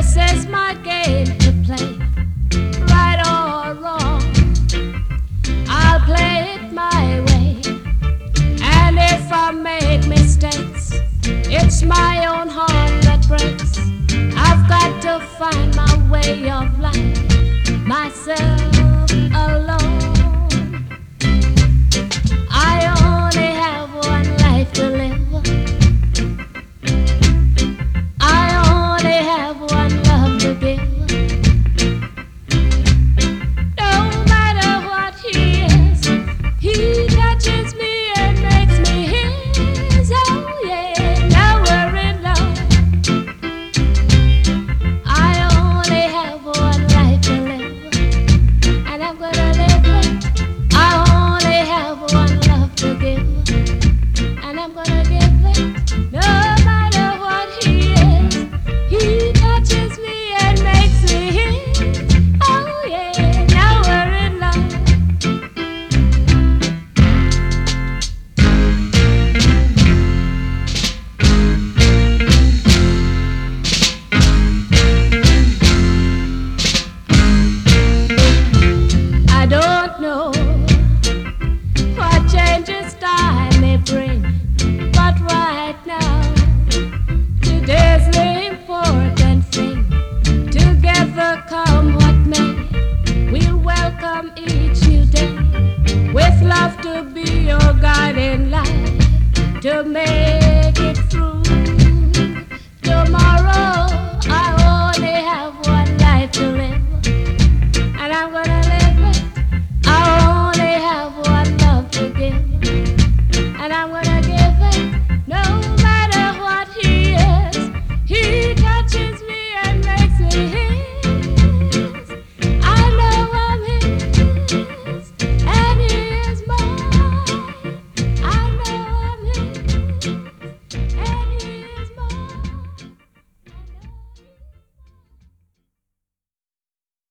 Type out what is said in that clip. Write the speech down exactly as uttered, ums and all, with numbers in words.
This is my game to play, right or wrong. I'll play it my way, and if I make mistakes, it's my own heart that breaks. I've got to find my way of life myself.